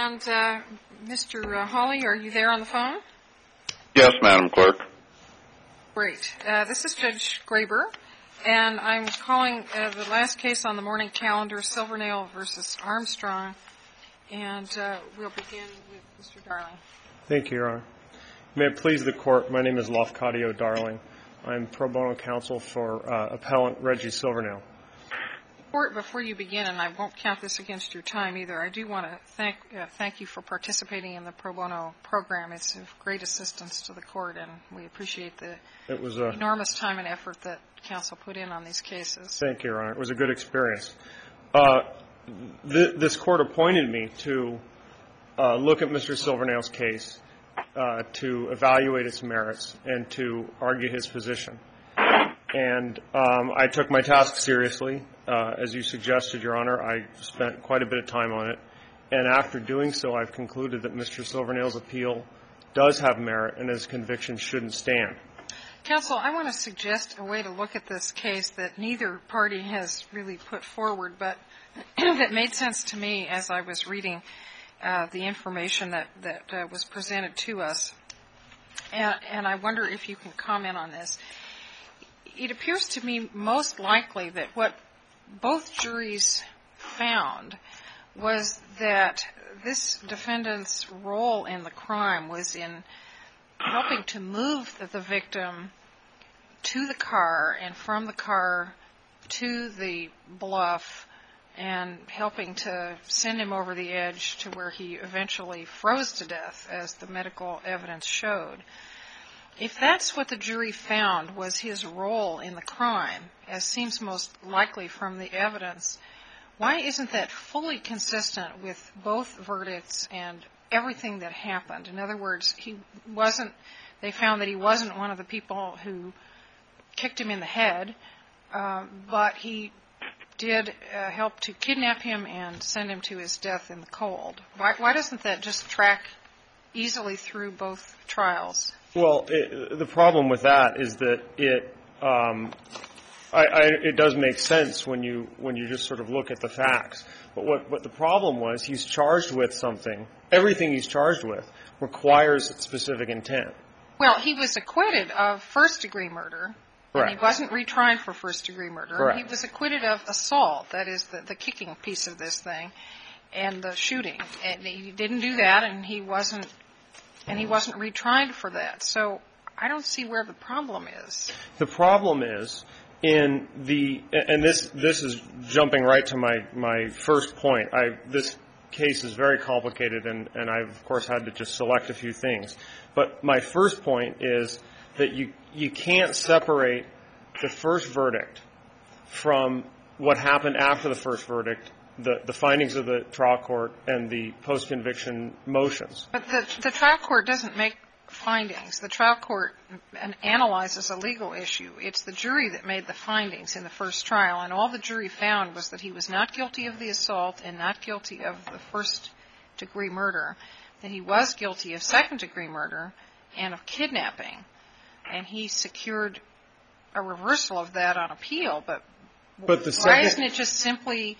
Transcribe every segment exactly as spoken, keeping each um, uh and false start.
And uh, Mister Hawley, are you there on the phone? Yes, Madam Clerk. Great. Uh, this is Judge Graber, and I'm calling uh, the last case on the morning calendar, Silvernail versus Armstrong, and uh, we'll begin with Mister Darling. Thank you, Your Honor. May it please the Court, my name is Lafcadio Darling. I'm pro bono counsel for uh, appellant Reggie Silvernail. Before you begin, and I won't count this against your time either, I do want to thank uh, thank you for participating in the pro bono program. It's of great assistance to the Court, and we appreciate the it was a, enormous time and effort that counsel put in on these cases. Thank you, Your Honor. It was a good experience. Uh, th- this Court appointed me to uh, look at Mister Silvernail's case, uh, to evaluate its merits, and to argue his position. And um, I took my task seriously. Uh, as you suggested, Your Honor, I spent quite a bit of time on it. And after doing so, I've concluded that Mister Silvernail's appeal does have merit and his conviction shouldn't stand. Counsel, I want to suggest a way to look at this case that neither party has really put forward, but that made sense to me as I was reading uh, the information that, that uh, was presented to us. And, and I wonder if you can comment on this. It appears to me most likely that what both juries found was that this defendant's role in the crime was in helping to move the victim to the car and from the car to the bluff and helping to send him over the edge to where he eventually froze to death, as the medical evidence showed. If that's what the jury found was his role in the crime, as seems most likely from the evidence, why isn't that fully consistent with both verdicts and everything that happened? In other words, he wasn't, they found that he wasn't one of the people who kicked him in the head, uh, but he did uh, help to kidnap him and send him to his death in the cold. Why, why doesn't that just track easily through both trials? Well, it, the problem with that is that it um, I, I, it does make sense when you when you just sort of look at the facts. But what, what the problem was, he's charged with something. Everything he's charged with requires specific intent. Well, he was acquitted of first-degree murder. Correct. And he wasn't retried for first-degree murder. Correct. He was acquitted of assault, that is the, the kicking piece of this thing, and the shooting. And he didn't do that, and he wasn't And he wasn't retried for that. So I don't see where the problem is. The problem is in the, and this this is jumping right to my, my first point. I this case is very complicated, and, and I've, of course, had to just select a few things. But my first point is that you, you can't separate the first verdict from what happened after the first verdict, The, the findings of the trial court and the post-conviction motions. But the, the trial court doesn't make findings. The trial court analyzes a legal issue. It's the jury that made the findings in the first trial, and all the jury found was that he was not guilty of the assault and not guilty of the first-degree murder, that he was guilty of second-degree murder and of kidnapping. And he secured a reversal of that on appeal. But, but the why second, isn't it just simply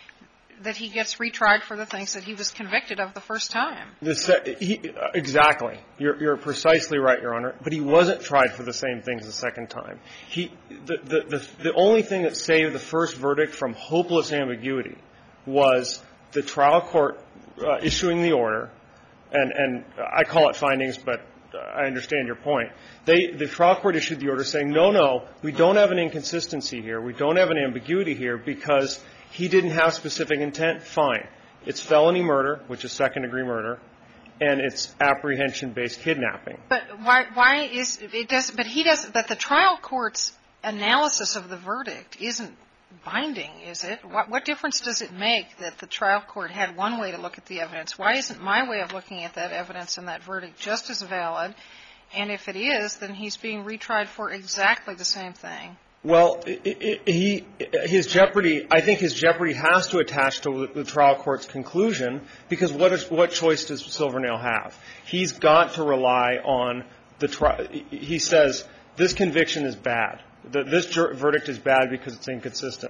that he gets retried for the things that he was convicted of the first time? The se- he, exactly. You're, you're precisely right, Your Honor. But he wasn't tried for the same things the second time. He, the, the, the, the only thing that saved the first verdict from hopeless ambiguity was the trial court uh, issuing the order, and, and I call it findings, but I understand your point. They, the trial court issued the order saying, no, no, we don't have an inconsistency here. We don't have an ambiguity here because he didn't have specific intent. Fine. It's felony murder, which is second-degree murder, and it's apprehension-based kidnapping. But why? Why is it? Does but he does. But the trial court's analysis of the verdict isn't binding, is it? What, what difference does it make that the trial court had one way to look at the evidence? Why isn't my way of looking at that evidence and that verdict just as valid? And if it is, then he's being retried for exactly the same thing. Well, it, it, he, his jeopardy, I think his jeopardy has to attach to the trial court's conclusion, because what is, what choice does Silvernail have? He's got to rely on the trial. He says, this conviction is bad. The, this jur- verdict is bad because it's inconsistent.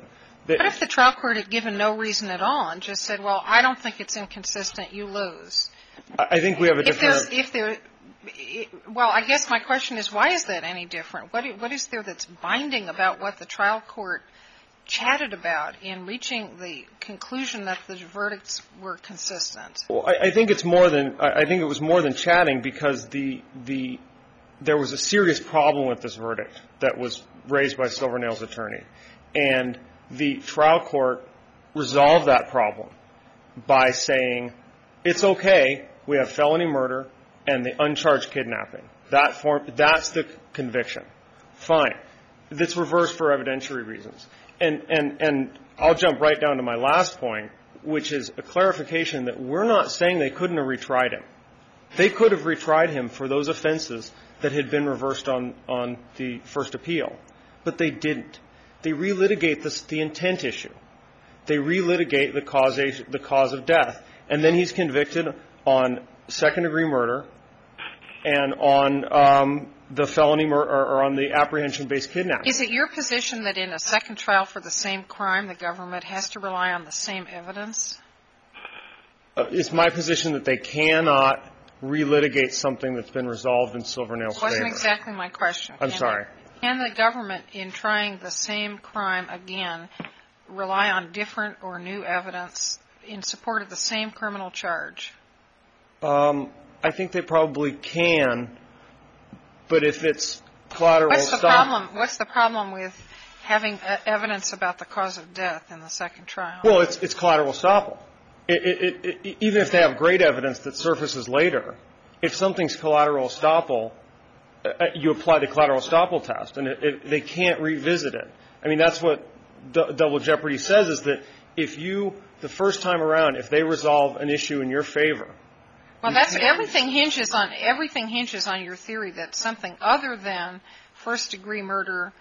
What if the trial court had given no reason at all and just said, well, I don't think it's inconsistent, you lose? I think we have a different... If there's, if there, well, I guess my question is, why is that any different? What, what is there that's binding about what the trial court chatted about in reaching the conclusion that the verdicts were consistent? Well, I, I think it's more than, I think it was more than chatting because the, the, there was a serious problem with this verdict that was raised by Silvernail's attorney. And the trial court resolved that problem by saying, it's okay, we have felony murder and the uncharged kidnapping. That form, that's the conviction. Fine. It's reversed for evidentiary reasons. And, and, and I'll jump right down to my last point, which is a clarification that we're not saying they couldn't have retried him. They could have retried him for those offenses that had been reversed on, on the first appeal. But they didn't. They relitigate this, the intent issue. They relitigate the causation, the cause of death. And then he's convicted on second-degree murder and on um, the felony murder or on the apprehension-based kidnapping. Is it your position that in a second trial for the same crime, the government has to rely on the same evidence? Uh, it's my position that they cannot relitigate something that's been resolved in Silvernail's favor. Wasn't exactly my question. I'm Can sorry. The, can the government, in trying the same crime again, rely on different or new evidence in support of the same criminal charge? Um, I think they probably can, but if it's collateral What's the estoppel- problem? What's the problem with having uh, evidence about the cause of death in the second trial? Well, it's it's collateral estoppel. It, it, it, it, even if they have great evidence that surfaces later, if something's collateral estoppel, uh, you apply the collateral estoppel test, and it, it, they can't revisit it. I mean, that's what d- double jeopardy says, is that if you, the first time around, if they resolve an issue in your favor. Well, that's everything hinges on everything hinges on your theory that something other than first-degree murder,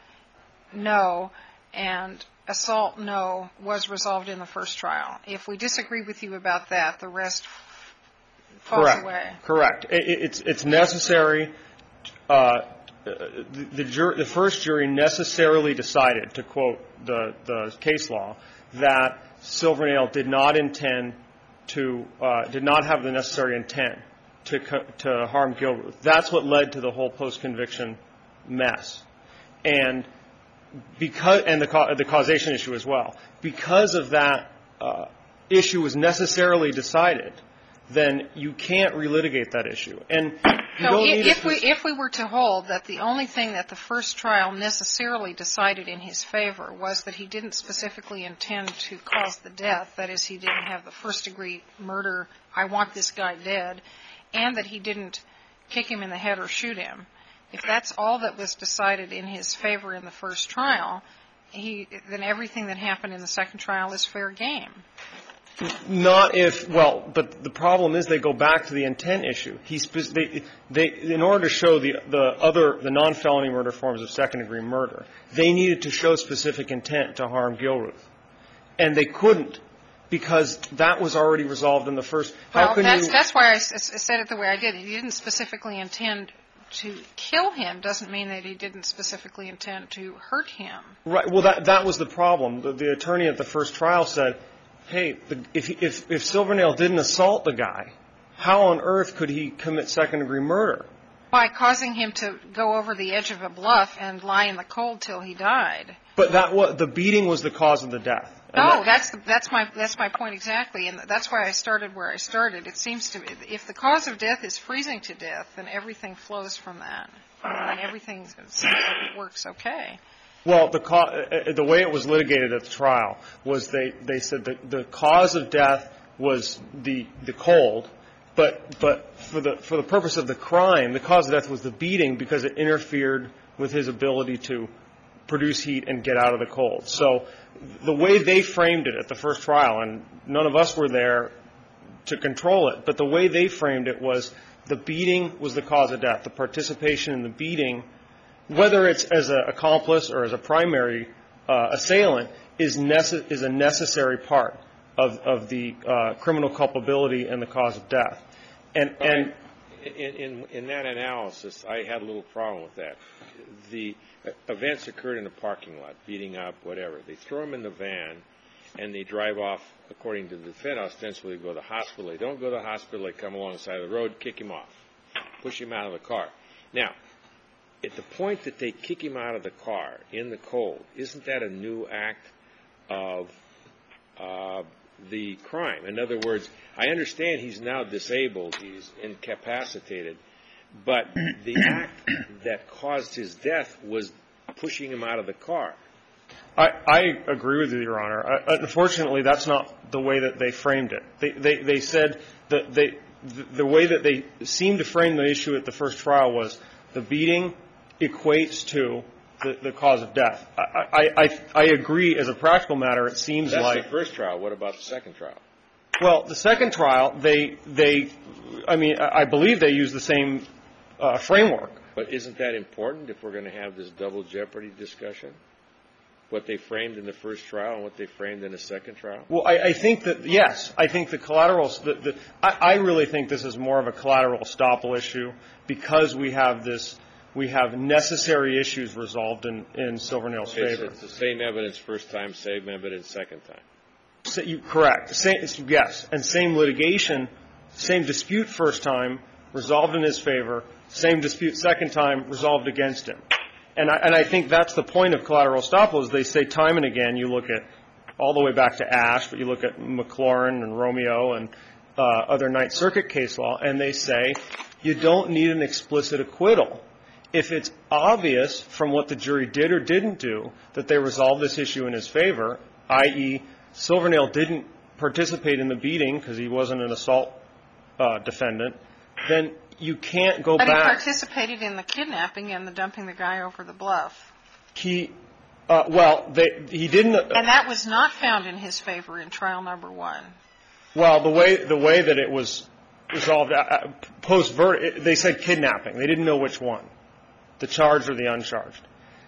no, and assault, no, was resolved in the first trial. If we disagree with you about that, the rest falls Correct. away. Correct. It, it's it's necessary. Uh, the the, jur- the first jury necessarily decided, to quote the the case law, that Silvernail did not intend to uh, did not have the necessary intent to co- to harm Gilruth. That's what led to the whole post-conviction mess, and because and the ca- the causation issue as well. Because of that uh, issue was necessarily decided, then you can't relitigate that issue. And you so don't if, need if a, we if we were to hold that the only thing that the first trial necessarily decided in his favor was that he didn't specifically intend to cause the death, that is, he didn't have the first degree murder, I want this guy dead, and that he didn't kick him in the head or shoot him, if that's all that was decided in his favor in the first trial, he then everything that happened in the second trial is fair game. Not if, well, but the problem is they go back to the intent issue. He, they, they, in order to show the, the other, the non-felony murder forms of second-degree murder, they needed to show specific intent to harm Gilruth. And they couldn't, because that was already resolved in the first. How Well, can that's, you, that's why I s- said it the way I did. He didn't specifically intend to kill him, doesn't mean that he didn't specifically intend to hurt him. Right. Well, that, that was the problem. The, the attorney at the first trial said, hey, the, if, if, if Silvernail didn't assault the guy, how on earth could he commit second-degree murder? By causing him to go over the edge of a bluff and lie in the cold till he died. But that was, the beating was the cause of the death. And No, that, that's the, that's my that's my point exactly, and that's why I started where I started. It seems to me if the cause of death is freezing to death, then everything flows from that, and everything seems like it works okay. Well, the co- the way it was litigated at the trial was they, they said that the cause of death was the the cold, but but for the for the purpose of the crime, the cause of death was the beating because it interfered with his ability to produce heat and get out of the cold. So the way they framed it at the first trial, and none of us were there to control it, but the way they framed it was the beating was the cause of death. The participation in the beating, whether it's as an accomplice or as a primary uh, assailant, is, nece- is a necessary part of, of the uh, criminal culpability and the cause of death. And, and in, in, in that analysis, I had a little problem with that. The events occurred in a parking lot, beating up, whatever. They throw him in the van, and they drive off, according to the defense, ostensibly go to the hospital. They don't go to the hospital. They come along the side of the road, kick him off, push him out of the car. Now, at the point that they kick him out of the car in the cold, isn't that a new act of uh, the crime? In other words, I understand he's now disabled, he's incapacitated, but the act that caused his death was pushing him out of the car. I, I agree with you, Your Honor. I, unfortunately, that's not the way that they framed it. They, they, they said that they, the, the way that they seemed to frame the issue at the first trial was the beating equates to the, the cause of death. I, I, I, I agree as a practical matter. It seems That's like That's the first trial. What about the second trial? Well, the second trial, they, they, I mean, I believe they use the same uh, framework. But isn't that important if we're going to have this double jeopardy discussion? What they framed in the first trial and what they framed in the second trial? Well, I, I think that, yes, I think the collateral, the, the, I, I really think this is more of a collateral estoppel issue because we have this, we have necessary issues resolved in, in Silvernail's okay, favor. So it's the same evidence first time, same evidence second time. So you, correct. Same, yes. And same litigation, same dispute first time, resolved in his favor, same dispute second time, resolved against him. And I, and I think that's the point of collateral estoppel is they say time and again, you look at all the way back to Ash, but you look at McLaurin and Romeo and uh, other Ninth Circuit case law, and they say you don't need an explicit acquittal. If it's obvious from what the jury did or didn't do that they resolved this issue in his favor, that is, Silvernail didn't participate in the beating because he wasn't an assault uh, defendant, then you can't go but back. But he participated in the kidnapping and the dumping the guy over the bluff. He, uh, well, they, he didn't. Uh, and that was not found in his favor in trial number one. Well, the way the way that it was resolved uh, post verdict, they said kidnapping. They didn't know which one, the charged or the uncharged.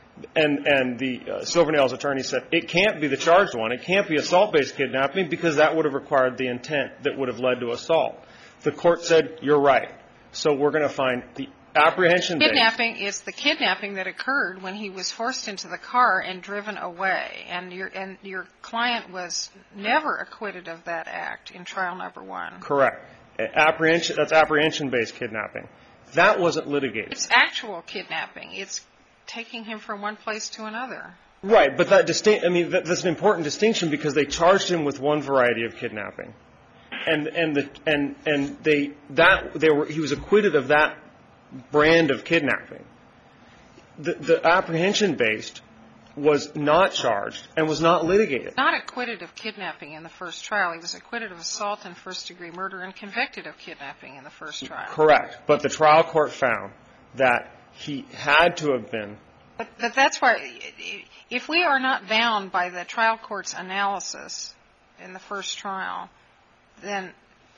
And and the uh, Silvernail's attorney said it can't be the charged one. It can't be assault-based kidnapping because that would have required the intent that would have led to assault. The court said you're right. So we're going to find the apprehension based. Kidnapping is the kidnapping that occurred when he was forced into the car and driven away. And your and your client was never acquitted of that act in trial number one. Correct. Apprehension, that's apprehension-based kidnapping. That wasn't litigated. It's actual kidnapping. It's taking him from one place to another. Right, but that distinct, I mean, that, that's an important distinction because they charged him with one variety of kidnapping. And and the and and they that they were he was acquitted of that brand of kidnapping. The the apprehension based was not charged and was not litigated. Not acquitted of kidnapping in the first trial. He was acquitted of assault and first degree murder and convicted of kidnapping in the first trial. Correct. But the trial court found that he had to have been. But, but that's why if we are not bound by the trial court's analysis in the first trial, then,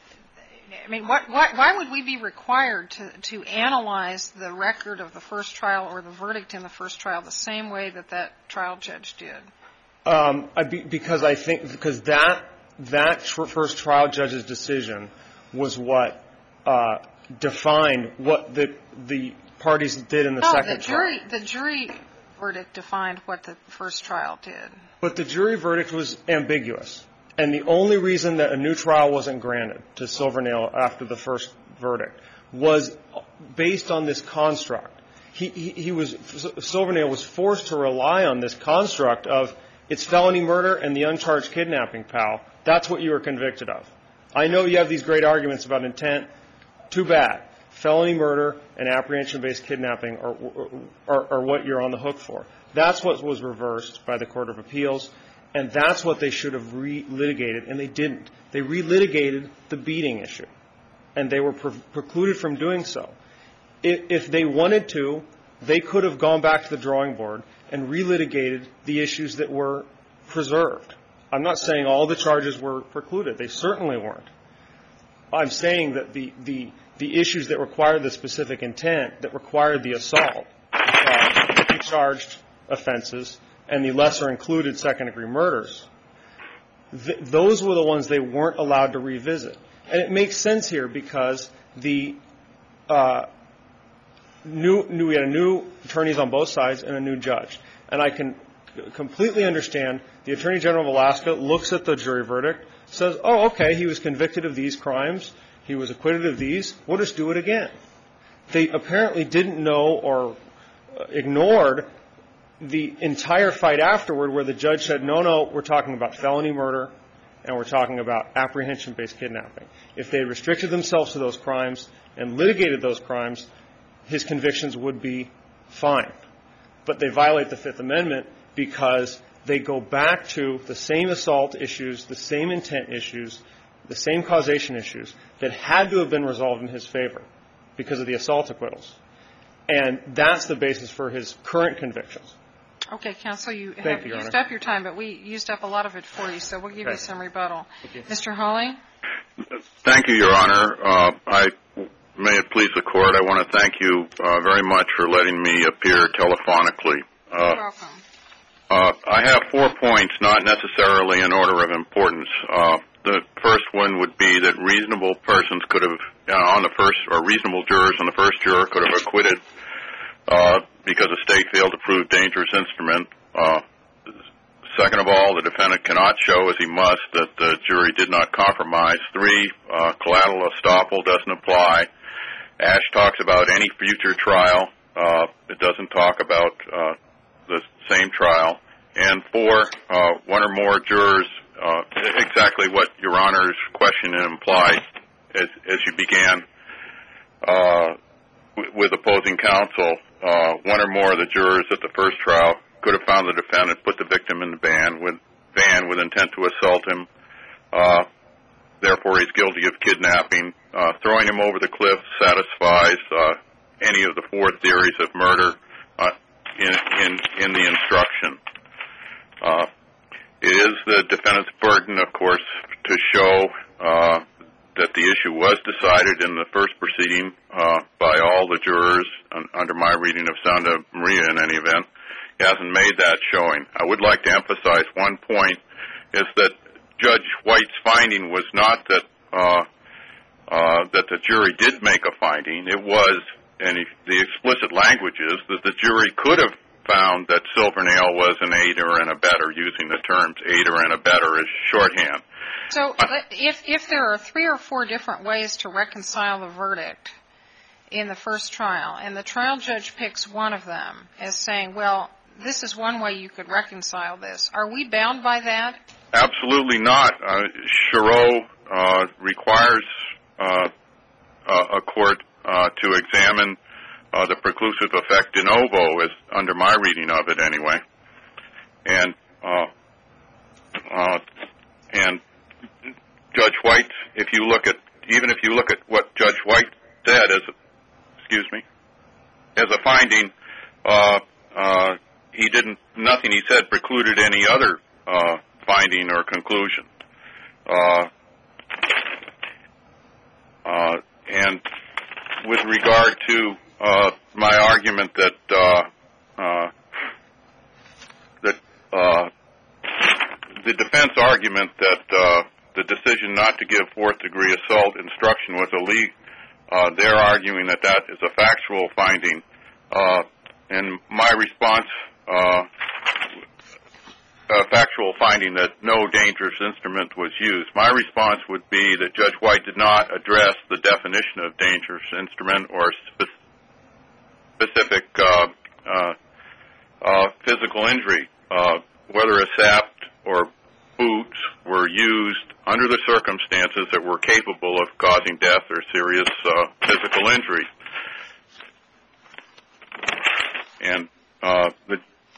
I mean, what, what, why would we be required to, to analyze the record of the first trial or the verdict in the first trial the same way that that trial judge did? Um, I be, because I think because that that tr- first trial judge's decision was what uh, defined what the the parties did in the no, second the jury, trial. The jury verdict defined what the first trial did. But the jury verdict was ambiguous. And the only reason that a new trial wasn't granted to Silvernail after the first verdict was based on this construct. He, he, he was, Silvernail was forced to rely on this construct of it's felony murder and the uncharged kidnapping, pal. That's what you were convicted of. I know you have these great arguments about intent. Too bad. Felony murder and apprehension-based kidnapping are, are, are what you're on the hook for. That's what was reversed by the Court of Appeals. And that's what they should have re-litigated, and they didn't. They re-litigated the beating issue, and they were pre- precluded from doing so. If, if they wanted to, they could have gone back to the drawing board and re-litigated the issues that were preserved. I'm not saying all the charges were precluded. They certainly weren't. I'm saying that the, the, the issues that required the specific intent, that required the assault, uh, the charged offenses, and the lesser included second-degree murders, th- those were the ones they weren't allowed to revisit. And it makes sense here because the uh, new, new, we had a new attorneys on both sides and a new judge. And I can completely understand the Attorney General of Alaska looks at the jury verdict, says, oh, okay, he was convicted of these crimes, he was acquitted of these, we'll just do it again. They apparently didn't know or ignored the entire fight afterward where the judge said, no, no, we're talking about felony murder and we're talking about apprehension-based kidnapping. If they restricted themselves to those crimes and litigated those crimes, his convictions would be fine. But they violate the Fifth Amendment because they go back to the same assault issues, the same intent issues, the same causation issues that had to have been resolved in his favor because of the assault acquittals. And that's the basis for his current convictions. Okay, counsel, you Thank have you, Your used Honor. up your time, but we used up a lot of it for you, so we'll give Okay. you some rebuttal. Thank you. Mister Hawley? Thank you, Your Honor. Uh, I, may it please the Court, I want to thank you uh, very much for letting me appear telephonically. Uh, You're welcome. uh, I have four points, not necessarily in order of importance. Uh, the first one would be that reasonable persons could have, uh, on the first, or reasonable jurors on the first juror could have acquitted uh, because the state failed to prove dangerous instrument. Uh, second of all, the defendant cannot show, as he must, that the jury did not compromise. Three, uh, collateral estoppel doesn't apply. Ash talks about any future trial. Uh, it doesn't talk about uh, the same trial. And four, uh, one or more jurors, uh, exactly what Your Honor's question implied as, as you began uh, w- with opposing counsel. Uh, one or more of the jurors at the first trial could have found the defendant, put the victim in the van with, van with intent to assault him. Uh, therefore, he's guilty of kidnapping. Uh, throwing him over the cliff satisfies uh, any of the four theories of murder uh, in, in, in the instruction. Uh, it is the defendant's burden, of course, to show uh, that the issue was decided in the first proceeding uh, by all the jurors un- under my reading of Santa Maria in any event. He hasn't made that showing. I would like to emphasize one point is that Judge White's finding was not that uh, uh, that the jury did make a finding. It was, and the explicit language is, that the jury could have found that Silvernail was an aider and abettor, using the terms aider and abettor as shorthand. So if if there are three or four different ways to reconcile the verdict in the first trial, and the trial judge picks one of them as saying, well, this is one way you could reconcile this, are we bound by that? Absolutely not. Uh, Chiro uh, requires uh, a court uh, to examine uh, the preclusive effect de novo, as under my reading of it anyway. And uh, uh, and Judge White, if you look at, even if you look at what Judge White said as, a, excuse me, as a finding, uh, uh, he didn't, nothing he said precluded any other uh, finding or conclusion. Uh, uh, and with regard to uh, my argument that uh, uh, that uh, the defense argument that uh, the decision not to give fourth degree assault instruction was illegal, uh, they're arguing that that is a factual finding. Uh, and my response, uh, a factual finding that no dangerous instrument was used. My response would be that Judge White did not address the definition of dangerous instrument or spe- specific uh, uh, uh, physical injury, uh, whether a sapped or boots were used under the circumstances that were capable of causing death or serious uh, physical injury. And uh, the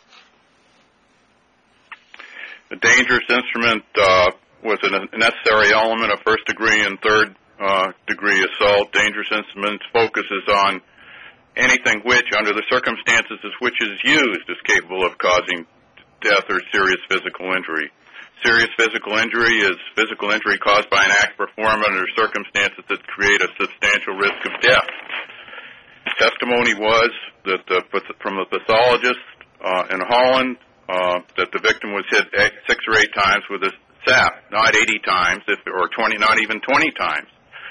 The dangerous instrument uh, was a necessary element of first degree and third uh, degree assault. Dangerous instruments focuses on anything which, under the circumstances as which is used, is capable of causing death or serious physical injury. Serious physical injury is physical injury caused by an act performed under circumstances that create a substantial risk of death. Testimony was that the, from the pathologist uh, in Holland, Uh, that the victim was hit six or eight times with a sap, not eighty times, if, or twenty, not even twenty times.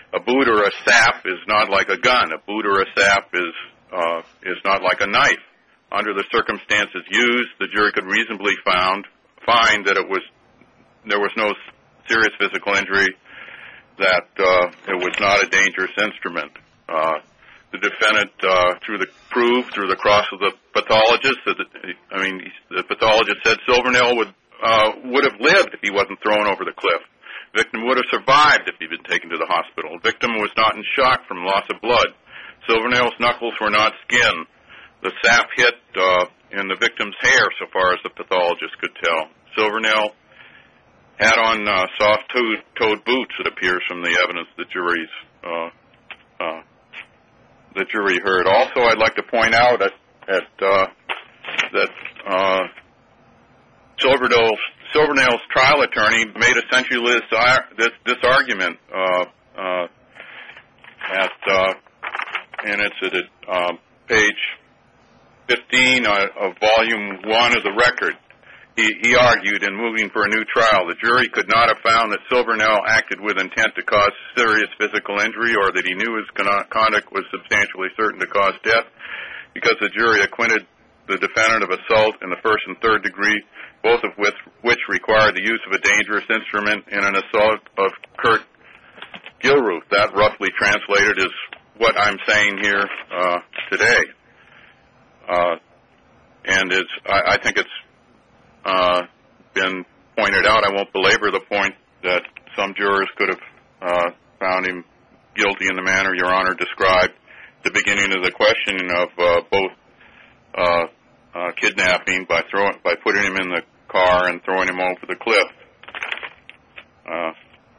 a boot or a sap is not like a gun. A boot or a sap is uh, is not like a knife. Under the circumstances used, the jury could reasonably found find that it was there was no serious physical injury, that uh, it was not a dangerous instrument. Uh, the defendant, uh, through the proof, through the cross of the pathologist, that I mean, the pathologist said Silvernail would uh, would have lived if he wasn't thrown over the cliff. Victim would have survived if he'd been taken to the hospital. Victim was not in shock from loss of blood. Silvernail's knuckles were not skin. The sap hit uh, in the victim's hair, so far as the pathologist could tell. Silvernail had on uh, soft-toed boots, it appears from the evidence the jury's uh, uh, the jury heard. Also, I'd like to point out at, at uh, that uh, Silvernail's, Silvernail's trial attorney made essentially this this, this argument uh, uh, at uh, and it's at uh, page fifteen of volume one of the record. He, he argued in moving for a new trial, the jury could not have found that Silvernail acted with intent to cause serious physical injury or that he knew his conduct was substantially certain to cause death, because the jury acquitted the defendant of assault in the first and third degree, both of which, which required the use of a dangerous instrument in an assault of Kurt Gilruth. That roughly translated is what I'm saying here uh, today. Uh, and it's, I, I think it's uh, been pointed out, I won't belabor the point, that some jurors could have uh, found him guilty in the manner Your Honor described at the beginning of the questioning of uh, both uh, uh, kidnapping by throwing, by putting him in the car and throwing him over the cliff. Uh,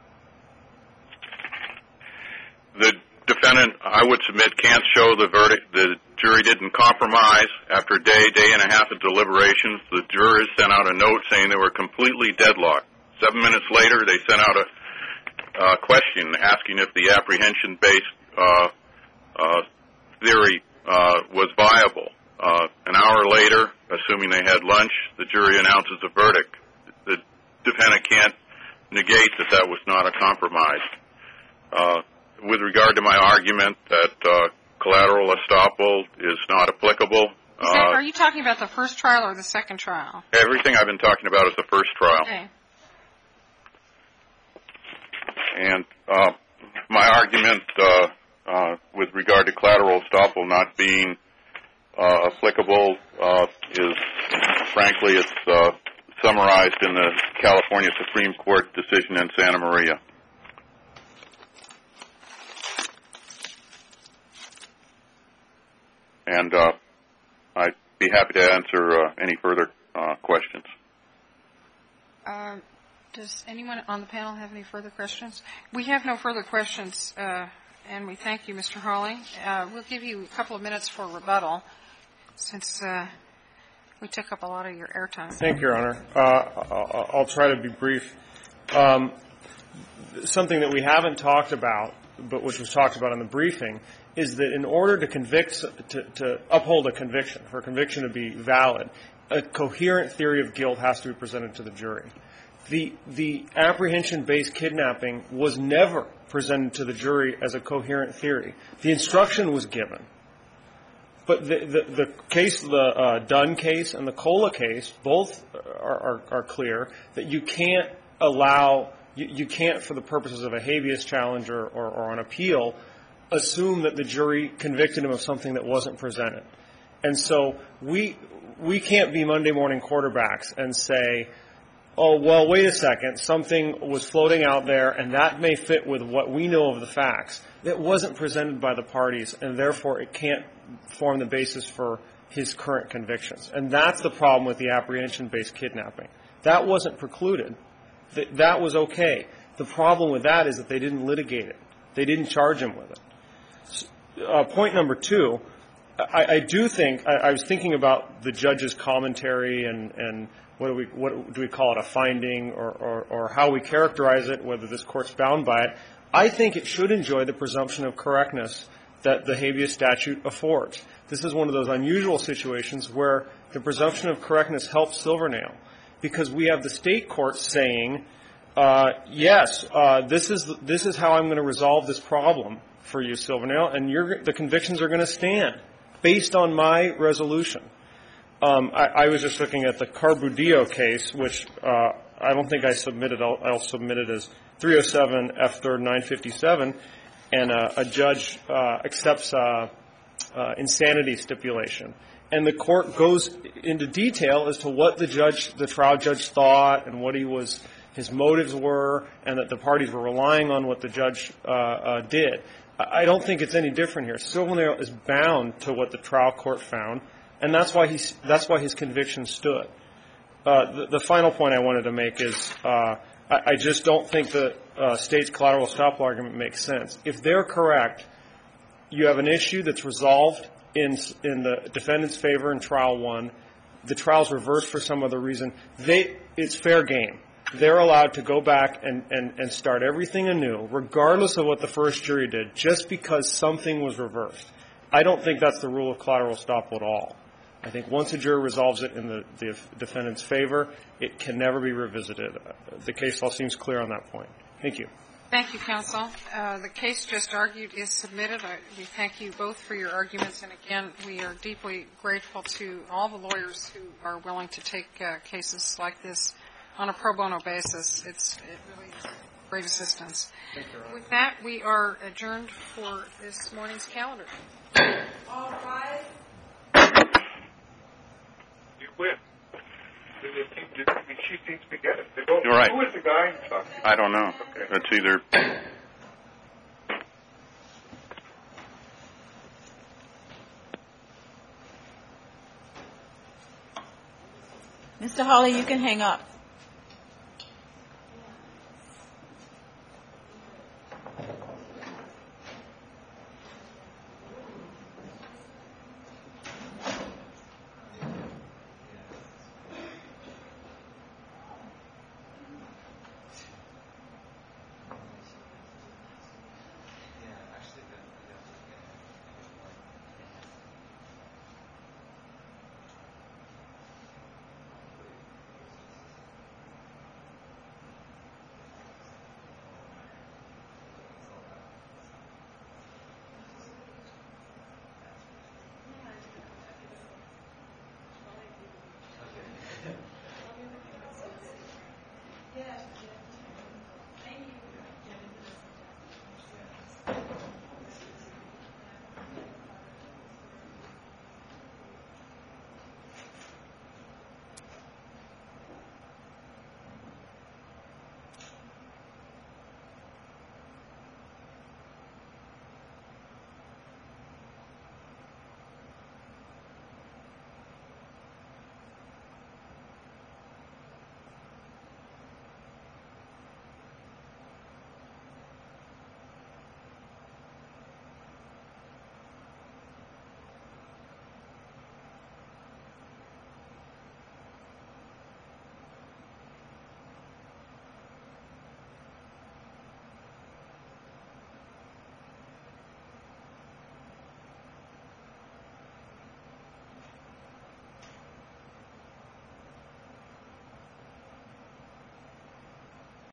the defendant, I would submit, can't show the verdict. The jury didn't compromise. After a day, day and a half of deliberations, the jurors sent out a note saying they were completely deadlocked. Seven minutes later, they sent out a uh, question asking if the apprehension-based uh, uh, theory uh, was viable. Uh, an hour later, assuming they had lunch, the jury announces a verdict. The defendant can't negate that that was not a compromise. Uh, with regard to my argument that uh, collateral estoppel is not applicable. Is that, uh, are you talking about the first trial or the second trial? Everything I've been talking about is the first trial. Okay. And uh, my argument uh, uh, with regard to collateral estoppel not being uh, applicable uh, is, frankly, it's uh, summarized in the California Supreme Court decision in Santa Maria. And uh, I'd be happy to answer uh, any further uh, questions. Uh, does anyone on the panel have any further questions? We have no further questions, uh, and we thank you, Mister Hawley. Uh, we'll give you a couple of minutes for rebuttal, since uh, we took up a lot of your airtime. Thank you, Your Honor. Uh, I'll, I'll try to be brief. Um, something that we haven't talked about, but which was talked about in the briefing, is that in order to convict, to, to uphold a conviction, for a conviction to be valid, a coherent theory of guilt has to be presented to the jury. The, the apprehension-based kidnapping was never presented to the jury as a coherent theory. The instruction was given. But the, the, the case, the uh, Dunn case and the Cola case, both are, are, are clear that you can't allow, you, you can't, for the purposes of a habeas challenge or, or, or an appeal, assume that the jury convicted him of something that wasn't presented. And so we we can't be Monday morning quarterbacks and say, oh, well, wait a second, something was floating out there, and that may fit with what we know of the facts. That wasn't presented by the parties, and therefore it can't form the basis for his current convictions. And that's the problem with the apprehension-based kidnapping. That wasn't precluded. That, that was okay. The problem with that is that they didn't litigate it. They didn't charge him with it. Uh, point number two, I, I do think, I, I was thinking about the judge's commentary and, and what do we, what do we call it, a finding or, or, or how we characterize it, whether this court's bound by it. I think it should enjoy the presumption of correctness that the habeas statute affords. This is one of those unusual situations where the presumption of correctness helps Silvernail, because we have the state court saying, uh, yes, uh, this is this is how I'm going to resolve this problem for you, Silvernail, and you're, the convictions are going to stand based on my resolution. Um, I, I was just looking at the Carbudillo case, which uh, I don't think I submitted. I'll, I'll submit it as three oh seven F third nine fifty-seven, and uh, a judge uh, accepts uh, uh, insanity stipulation. And the court goes into detail as to what the judge, the trial judge thought and what he was, his motives were, and that the parties were relying on what the judge uh, uh, did. I don't think it's any different here. Silvernail is bound to what the trial court found, and that's why he's, that's why his conviction stood. Uh, the, the final point I wanted to make is uh, I, I just don't think the uh, state's collateral estoppel argument makes sense. If they're correct, you have an issue that's resolved in in the defendant's favor in trial one. The trial's reversed for some other reason. They it's fair game. They're allowed to go back and, and, and start everything anew, regardless of what the first jury did, just because something was reversed. I don't think that's the rule of collateral estoppel at all. I think once a jury resolves it in the, the defendant's favor, it can never be revisited. The case law seems clear on that point. Thank you. Thank you, counsel. Uh, the case just argued is submitted. I, we thank you both for your arguments. And again, we are deeply grateful to all the lawyers who are willing to take uh, cases like this on a pro bono basis. It's it really is great assistance. Thank you, Ron. With that, we are adjourned for this morning's calendar. All rise. You win. The, the, the, the chief needs to get it. They don't, You're right. Who is the guy? I don't know. Okay. It's either Mister Hawley, you can hang up.